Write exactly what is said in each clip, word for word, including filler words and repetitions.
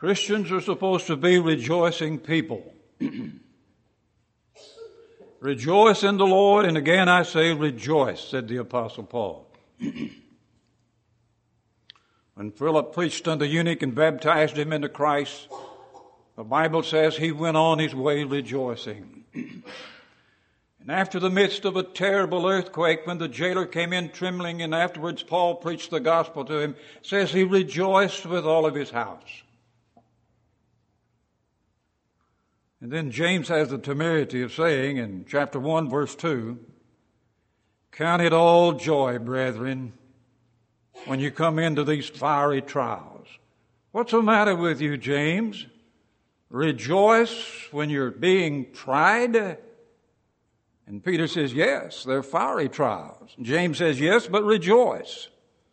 Christians are supposed to be rejoicing people. Rejoice in the Lord, and again I say rejoice, said the Apostle Paul. When Philip preached unto the eunuch and baptized him into Christ, the Bible says he went on his way rejoicing. And after the midst of a terrible earthquake, when the jailer came in trembling, and afterwards Paul preached the gospel to him, says he rejoiced with all of his house. And then James has the temerity of saying in chapter one, verse two, count it all joy, brethren, when you come into these fiery trials. What's the matter with you, James? Rejoice when you're being tried? And Peter says, yes, they're fiery trials. And James says, yes, but rejoice.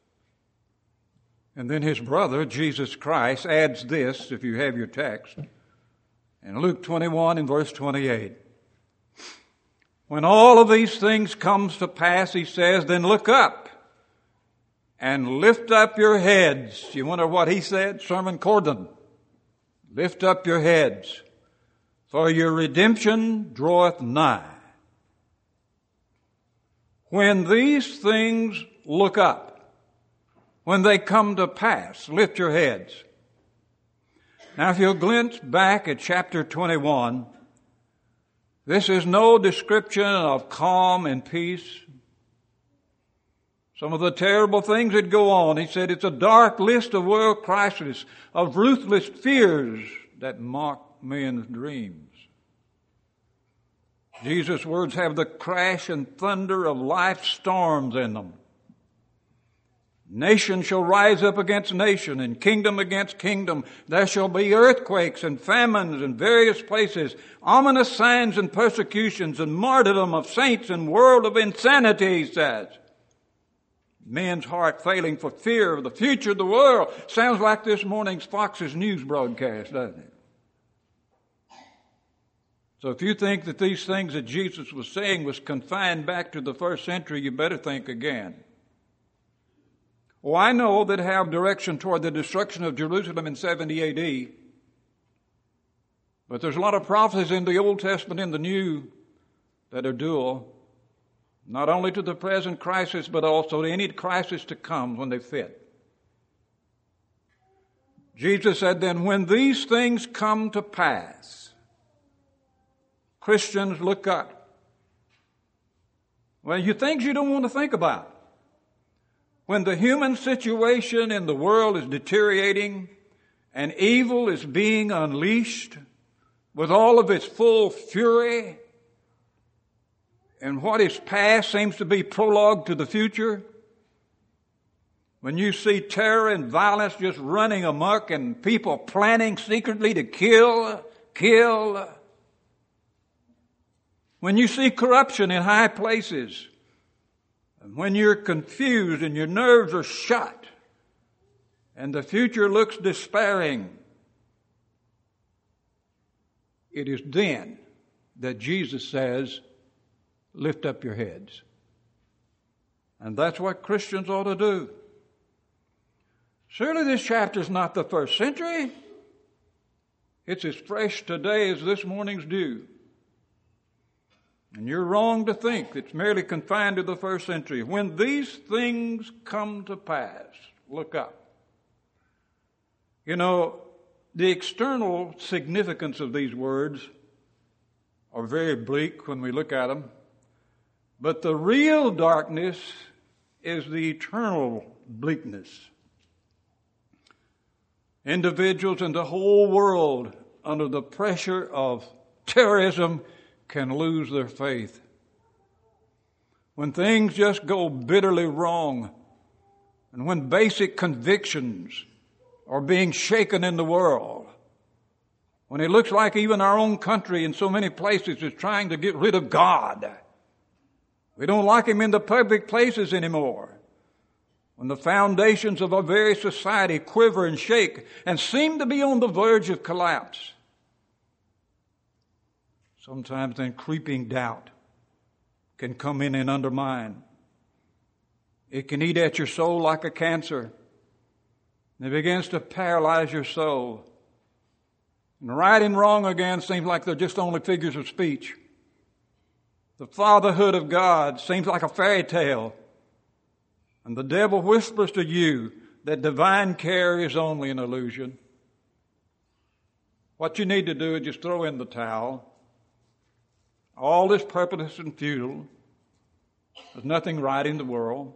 And then his brother, Jesus Christ, adds this, if you have your text, in Luke twenty-one and verse twenty-eight. When all of these things comes to pass, he says, then look up and lift up your heads. You wonder what he said? Sermon Cordon. Lift up your heads, for your redemption draweth nigh. When these things look up, when they come to pass, lift your heads. Now, if you'll glance back at chapter twenty-one, this is no description of calm and peace. Some of the terrible things that go on, he said, it's a dark list of world crises, of ruthless fears that mock men's dreams. Jesus' words have the crash and thunder of life's storms in them. Nation shall rise up against nation, and kingdom against kingdom. There shall be earthquakes and famines in various places, ominous signs and persecutions, and martyrdom of saints, and world of insanity, he says. Men's heart failing for fear of the future of the world. Sounds like this morning's Fox's News broadcast, doesn't it? So if you think that these things that Jesus was saying was confined back to the first century, you better think again. Well, I know that have direction toward the destruction of Jerusalem in seventy A D, but there's a lot of prophecies in the Old Testament and the New that are dual, not only to the present crisis, but also to any crisis to come when they fit. Jesus said, then when these things come to pass, Christians, look up. Well, you things you don't want to think about. When the human situation in the world is deteriorating and evil is being unleashed with all of its full fury, and what is past seems to be prologue to the future, when you see terror and violence just running amok and people planning secretly to kill, kill, when you see corruption in high places, and when you're confused and your nerves are shot and the future looks despairing, it is then that Jesus says, lift up your heads. And that's what Christians ought to do. Surely this chapter is not the first century. It's as fresh today as this morning's dew. And you're wrong to think it's merely confined to the first century. When these things come to pass, look up. You know, the external significance of these words are very bleak when we look at them. But the real darkness is the eternal bleakness. Individuals in the whole world under the pressure of terrorism can lose their faith. When things just go bitterly wrong, and when basic convictions are being shaken in the world, when it looks like even our own country in so many places is trying to get rid of God, we don't like Him in the public places anymore. When the foundations of our very society quiver and shake and seem to be on the verge of collapse, sometimes then creeping doubt can come in and undermine. It can eat at your soul like a cancer. And it begins to paralyze your soul. And right and wrong again seems like they're just only figures of speech. The fatherhood of God seems like a fairy tale. And the devil whispers to you that divine care is only an illusion. What you need to do is just throw in the towel. All this purposeless and futile. There's nothing right in the world.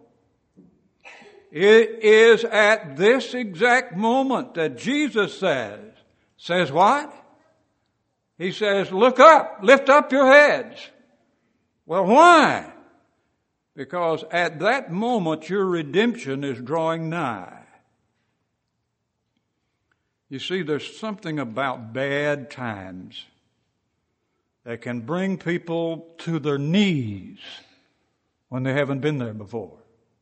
It is at this exact moment that Jesus says, says what? He says, look up, lift up your heads. Well, why? Because at that moment your redemption is drawing nigh. You see, there's something about bad times that can bring people to their knees when they haven't been there before.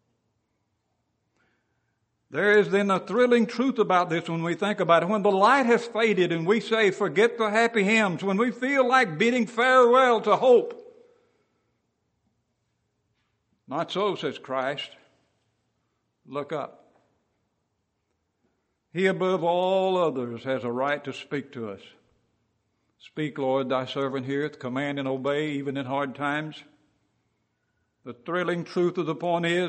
There is then a thrilling truth about this when we think about it. When the light has faded and we say, forget the happy hymns, when we feel like bidding farewell to hope. Not so, says Christ. Look up. He above all others has a right to speak to us. Speak, Lord, thy servant heareth, command and obey even in hard times. The thrilling truth of the point is,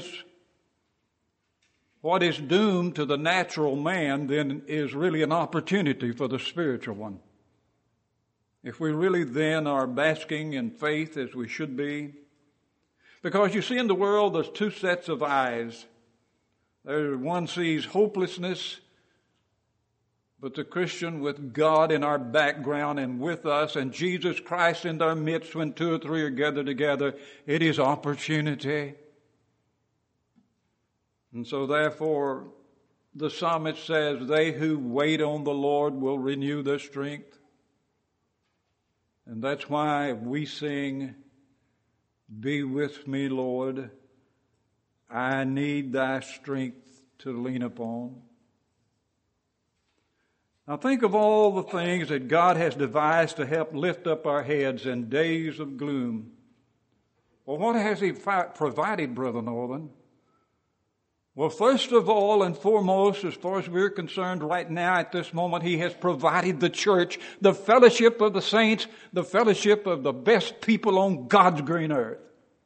what is doomed to the natural man then is really an opportunity for the spiritual one. If we really then are basking in faith as we should be. Because you see, in the world there's two sets of eyes. There, one sees hopelessness, but the Christian with God in our background and with us and Jesus Christ in our midst when two or three are gathered together, it is opportunity. And so therefore, the psalmist says, they who wait on the Lord will renew their strength. And that's why we sing, be with me, Lord. I need thy strength to lean upon. Now think of all the things that God has devised to help lift up our heads in days of gloom. Well, what has He provided, Brother Northern? Well, first of all and foremost, as far as we're concerned right now at this moment, He has provided the church, the fellowship of the saints, the fellowship of the best people on God's green earth.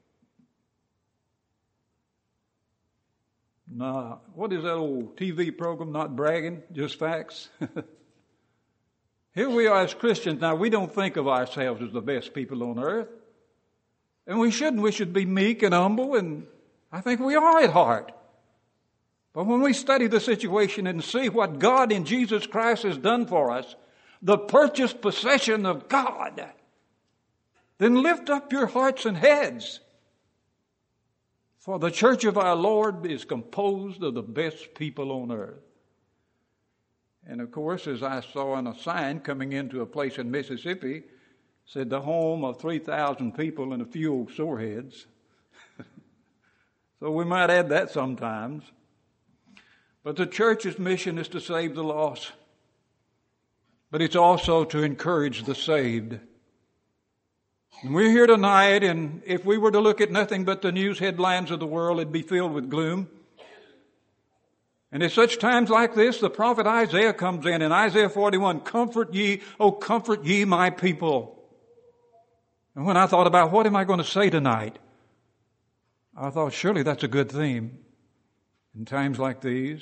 Now, what is that old T V program? Not bragging, just facts. Here we are as Christians. Now, we don't think of ourselves as the best people on earth. And we shouldn't. We should be meek and humble, and I think we are at heart. But when we study the situation and see what God in Jesus Christ has done for us, the purchased possession of God, then lift up your hearts and heads. For the church of our Lord is composed of the best people on earth. And of course, as I saw on a sign coming into a place in Mississippi, said the home of three thousand people and a few old soreheads. So we might add that sometimes. But the church's mission is to save the lost. But it's also to encourage the saved. And we're here tonight, and if we were to look at nothing but the news headlines of the world, it'd be filled with gloom. And at such times like this, the prophet Isaiah comes in, in Isaiah forty-one, comfort ye, oh comfort ye my people. And when I thought about what am I going to say tonight, I thought surely that's a good theme in times like these.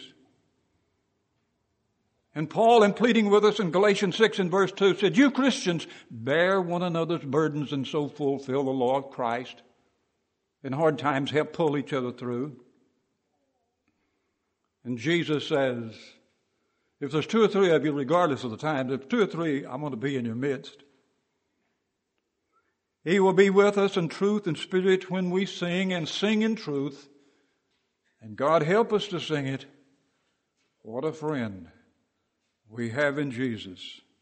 And Paul, in pleading with us in Galatians six and verse two, said, you Christians, bear one another's burdens and so fulfill the law of Christ. In hard times, help pull each other through. And Jesus says, if there's two or three of you, regardless of the times, if two or three, I'm going to be in your midst. He will be with us in truth and spirit when we sing and sing in truth. And God help us to sing it. What a friend we have in Jesus.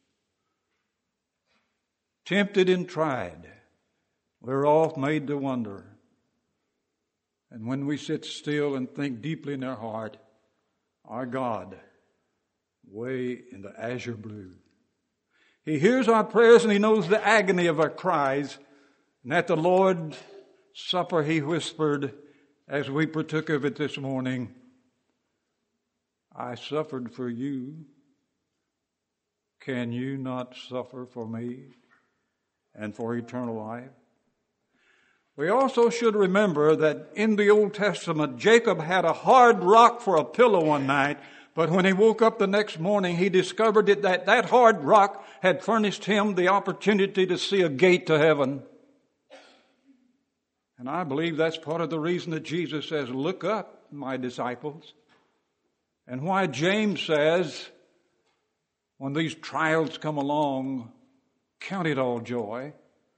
Tempted and tried, we're oft made to wonder. And when we sit still and think deeply in our heart, our God, way in the azure blue. He hears our prayers and He knows the agony of our cries. And at the Lord's Supper He whispered, as we partook of it this morning, I suffered for you. can you not suffer for me and for eternal life? We also should remember that in the Old Testament, Jacob had a hard rock for a pillow one night, but when he woke up the next morning, he discovered that that, that hard rock had furnished him the opportunity to see a gate to heaven. And I believe that's part of the reason that Jesus says, look up, my disciples. And why James says, when these trials come along, count it all joy,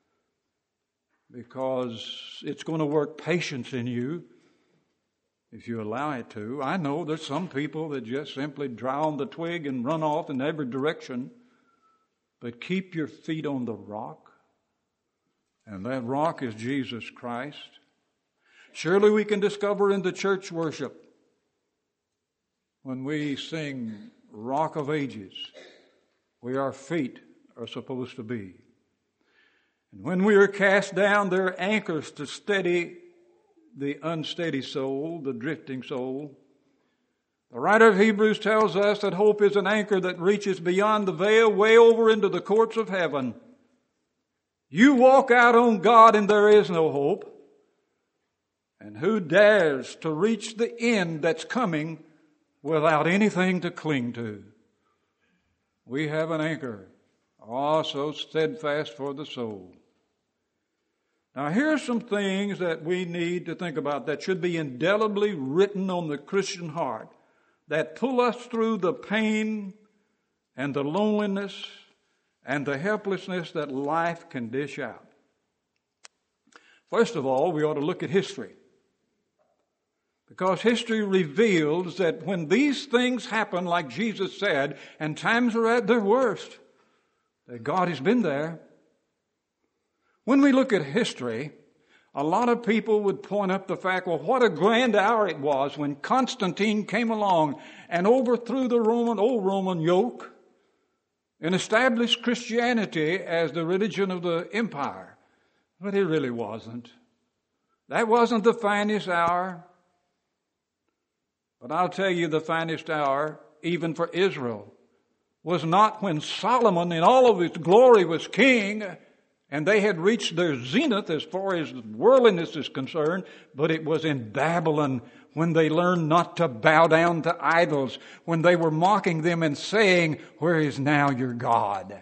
because it's going to work patience in you if you allow it to. I know there's some people that just simply dry on the twig and run off in every direction, but keep your feet on the rock, and that rock is Jesus Christ. Surely we can discover in the church worship, when we sing Rock of Ages, where our feet are supposed to be. And when we are cast down, there are anchors to steady the unsteady soul, the drifting soul. The writer of Hebrews tells us that hope is an anchor that reaches beyond the veil, way over into the courts of heaven. You walk out on God and there is no hope. And who dares to reach the end that's coming without anything to cling to? We have an anchor, oh, so steadfast for the soul. Now, here's some things that we need to think about that should be indelibly written on the Christian heart that pull us through the pain and the loneliness and the helplessness that life can dish out. First of all, we ought to look at history. Because history reveals that when these things happen, like Jesus said, and times are at their worst, that God has been there. When we look at history, a lot of people would point up the fact, well, what a grand hour it was when Constantine came along and overthrew the Roman, old Roman yoke and established Christianity as the religion of the empire. But it really wasn't. That wasn't the finest hour. But I'll tell you, the finest hour, even for Israel, was not when Solomon in all of his glory was king and they had reached their zenith as far as worldliness is concerned, but it was in Babylon when they learned not to bow down to idols, when they were mocking them and saying, where is now your God?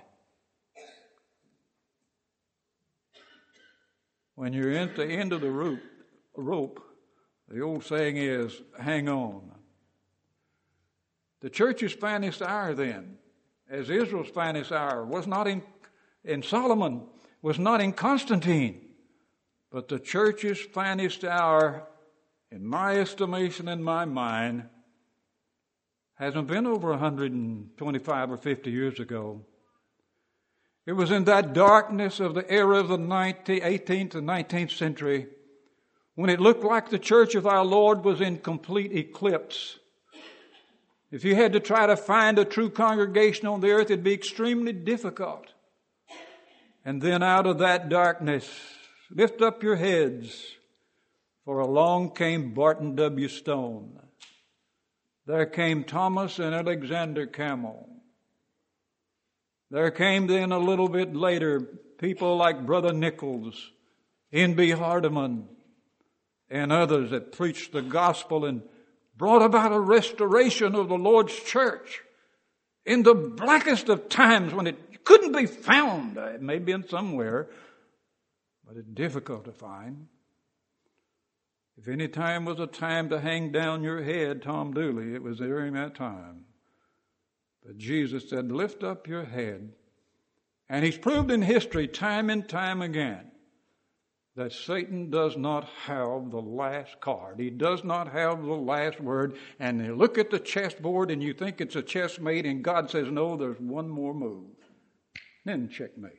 When you're at the end of the rope, rope, the old saying is, hang on. The church's finest hour then, as Israel's finest hour, was not in, in Solomon, was not in Constantine, but the church's finest hour, in my estimation, in my mind, hasn't been over one hundred twenty-five or fifty years ago. It was in that darkness of the era of the nineteenth, eighteenth and nineteenth century when it looked like the church of our Lord was in complete eclipse. If you had to try to find a true congregation on the earth, it'd be extremely difficult. And then out of that darkness, lift up your heads, for along came Barton W. Stone. There came Thomas and Alexander Campbell. There came then a little bit later people like Brother Nichols, N B Hardeman, and others that preached the gospel and brought about a restoration of the Lord's church in the blackest of times when it couldn't be found. It may be in somewhere, but it's difficult to find. If any time was a time to hang down your head, Tom Dooley, it was during that time. But Jesus said, lift up your head. And he's proved in history time and time again that Satan does not have the last card. He does not have the last word. And you look at the chessboard and you think it's a chessmate, and God says, no, there's one more move. Then checkmate.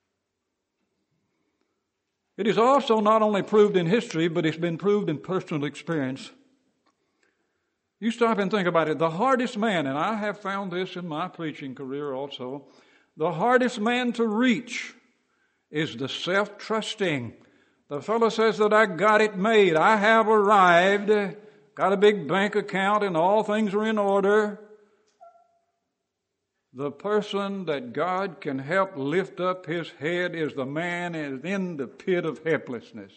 It is also not only proved in history, but it's been proved in personal experience. You stop and think about it. The hardest man, and I have found this in my preaching career also, the hardest man to reach is the self-trusting. The fellow says that I got it made. I have arrived, got a big bank account, and all things are in order. The person that God can help lift up his head is the man is in the pit of helplessness.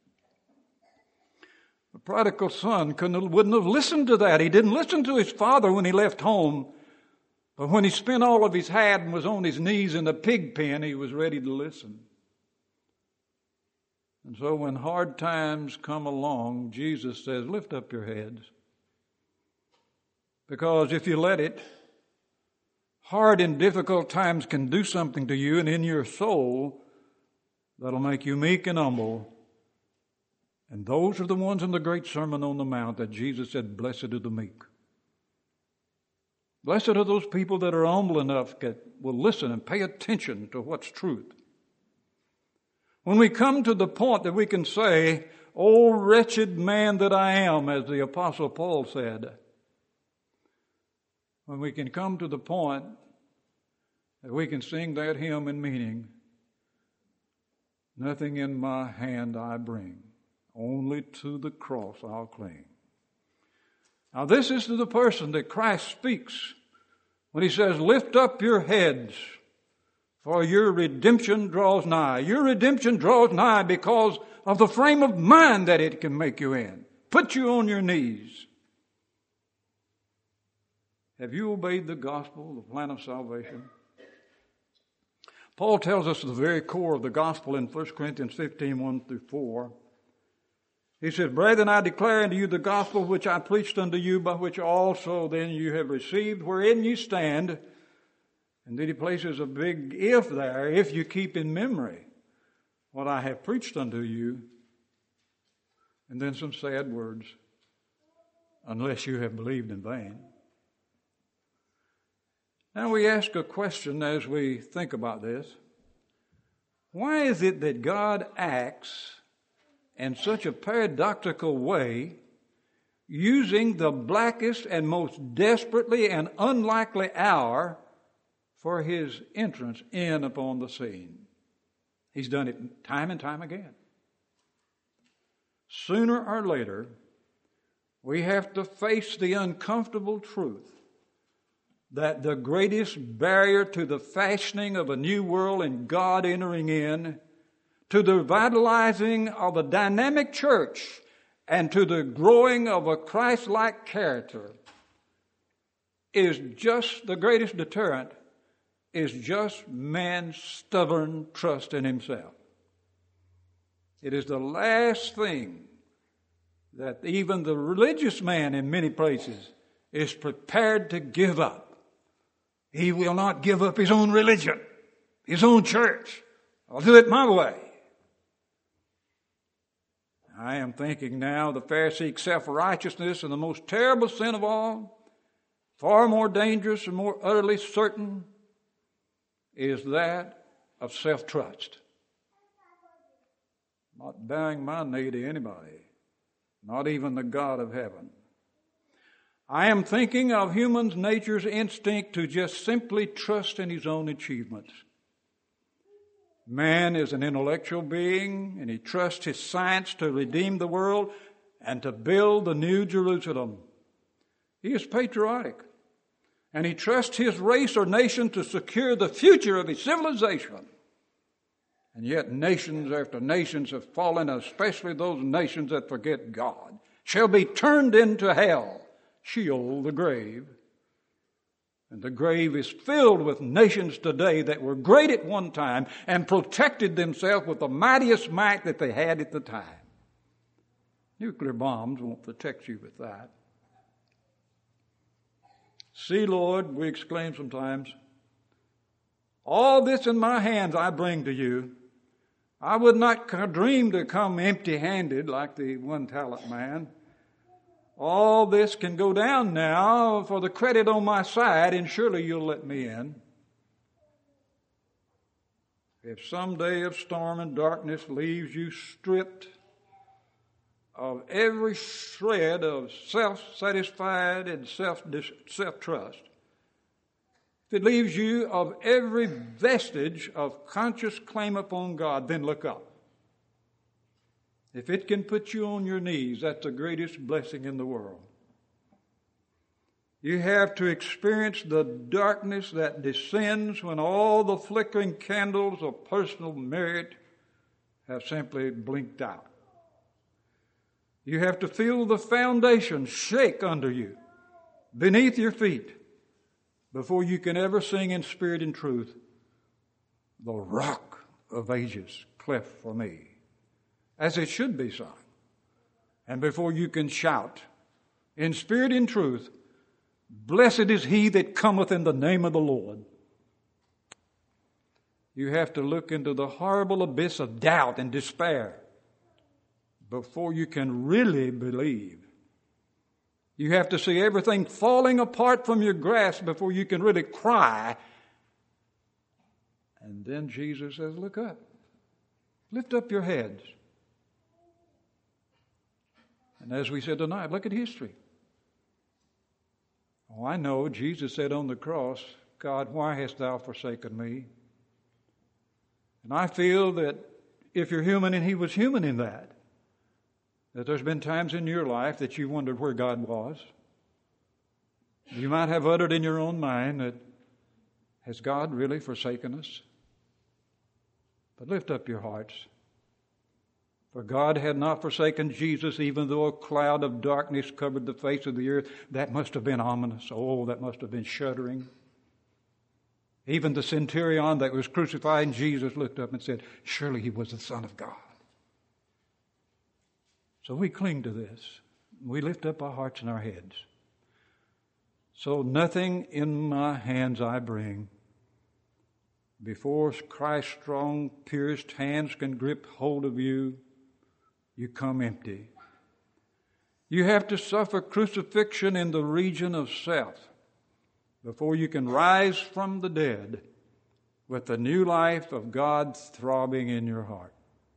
The prodigal son couldn't, wouldn't have listened to that. He didn't listen to his father when he left home. But when he spent all of his had and was on his knees in the pig pen, he was ready to listen. And so when hard times come along, Jesus says, lift up your heads. Because if you let it, hard and difficult times can do something to you and in your soul that'll make you meek and humble. And those are the ones in the great Sermon on the Mount that Jesus said, blessed are the meek. Blessed are those people that are humble enough that will listen and pay attention to what's truth. When we come to the point that we can say, "O wretched man that I am," as the Apostle Paul said, when we can come to the point that we can sing that hymn in meaning, nothing in my hand I bring, only to the cross I'll cling. Now this is to the person that Christ speaks when he says, lift up your heads, for your redemption draws nigh. Your redemption draws nigh because of the frame of mind that it can make you in. Put you on your knees. Have you obeyed the gospel, the plan of salvation? Paul tells us the very core of the gospel in First Corinthians fifteen, one through four. He says, brethren, I declare unto you the gospel which I preached unto you, by which also then you have received, wherein you stand. And then he places a big if there, if you keep in memory what I have preached unto you. And then some sad words, unless you have believed in vain. Now we ask a question as we think about this. Why is it that God acts in such a paradoxical way, using the blackest and most desperately and unlikely hour for his entrance in upon the scene? He's done it time and time again. Sooner or later, we have to face the uncomfortable truth that the greatest barrier to the fashioning of a new world and God entering in, to the vitalizing of a dynamic church, and to the growing of a Christ-like character, is just the greatest deterrent, is just man's stubborn trust in himself. It is the last thing that even the religious man in many places is prepared to give up. He will not give up his own religion, his own church. I'll do it my way. I am thinking now the Pharisaic self-righteousness and the most terrible sin of all, far more dangerous and more utterly certain, is that of self-trust. Not bowing my knee to anybody, not even the God of heaven. I am thinking of human nature's instinct to just simply trust in his own achievements. Man is an intellectual being, and he trusts his science to redeem the world and to build the new Jerusalem. He is patriotic, and he trusts his race or nation to secure the future of his civilization. And yet nations after nations have fallen, especially those nations that forget God, shall be turned into hell, Sheol, the grave. And the grave is filled with nations today that were great at one time and protected themselves with the mightiest might that they had at the time. Nuclear bombs won't protect you with that. See, Lord, we exclaim sometimes, all this in my hands I bring to you. I would not dream to come empty-handed like the one-talent man. All this can go down now for the credit on my side, and surely you'll let me in. If some day of storm and darkness leaves you stripped of every shred of self-satisfied and self self-trust, if it leaves you of every vestige of conscious claim upon God, then look up. If it can put you on your knees, that's the greatest blessing in the world. You have to experience the darkness that descends when all the flickering candles of personal merit have simply blinked out. You have to feel the foundation shake under you, beneath your feet, before you can ever sing in spirit and truth, "The Rock of Ages cleft for me," as it should be sung. And before you can shout in spirit and truth, "Blessed is he that cometh in the name of the Lord." You have to look into the horrible abyss of doubt and despair before you can really believe. You have to see everything falling apart from your grasp before you can really cry. And then Jesus says, "Look up. Lift up your heads." And as we said tonight, look at history. Oh, I know Jesus said on the cross, "God, why hast thou forsaken me?" And I feel that if you're human, and he was human in that, that there's been times in your life that you wondered where God was. You might have uttered in your own mind that, has God really forsaken us? But lift up your hearts. For God had not forsaken Jesus, even though a cloud of darkness covered the face of the earth. That must have been ominous. Oh, that must have been shuddering. Even the centurion that was crucifying Jesus looked up and said, "Surely he was the Son of God." So we cling to this. We lift up our hearts and our heads. So nothing in my hands I bring. Before Christ's strong, pierced hands can grip hold of you, you come empty. You have to suffer crucifixion in the region of self before you can rise from the dead with the new life of God throbbing in your heart.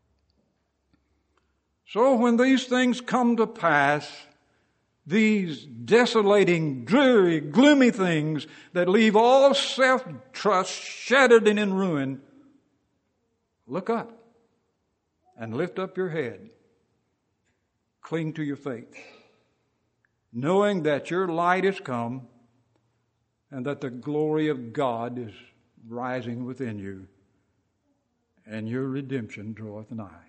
So when these things come to pass, these desolating, dreary, gloomy things that leave all self-trust shattered and in ruin, look up and lift up your head. Cling to your faith, knowing that your light has come and that the glory of God is rising within you, and your redemption draweth nigh.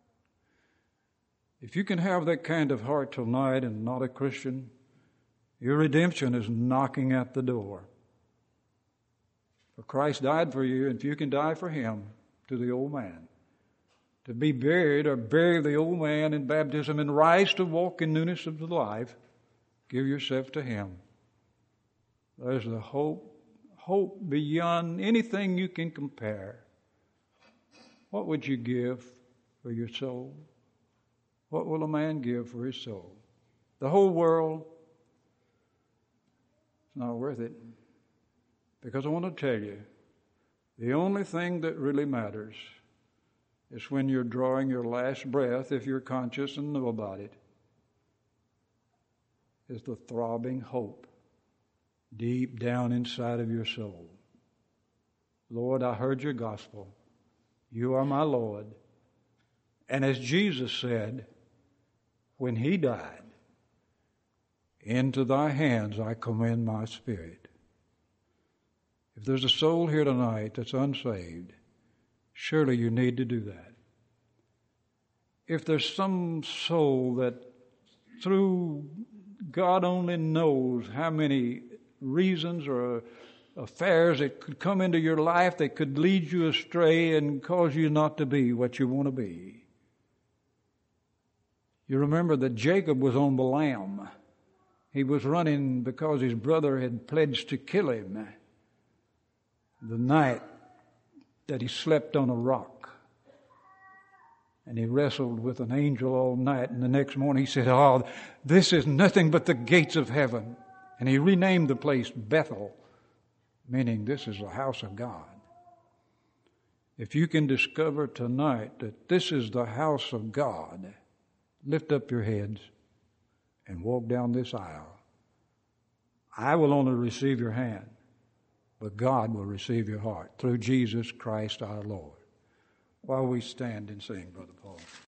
If you can have that kind of heart tonight and not a Christian, your redemption is knocking at the door. For Christ died for you, and if you can die for him, to the old man, to be buried or bury the old man in baptism and rise to walk in newness of the life, give yourself to him. There's the hope, hope beyond anything you can compare. What would you give for your soul? What will a man give for his soul? The whole world? It's not worth it. Because I want to tell you, the only thing that really matters is when you're drawing your last breath, if you're conscious and know about it, is the throbbing hope deep down inside of your soul. Lord, I heard your gospel. You are my Lord. And as Jesus said, when he died, into thy hands I commend my spirit. If there's a soul here tonight that's unsaved, surely you need to do that. If there's some soul that through God only knows how many reasons or affairs that could come into your life that could lead you astray and cause you not to be what you want to be. You remember that Jacob was on Balaam. He was running because his brother had pledged to kill him the night that he slept on a rock. And he wrestled with an angel all night, and the next morning he said, "Oh, this is nothing but the gates of heaven." And he renamed the place Bethel, meaning this is the house of God. If you can discover tonight that this is the house of God, lift up your heads and walk down this aisle. I will only receive your hand, but God will receive your heart through Jesus Christ our Lord. While we stand and sing, Brother Paul.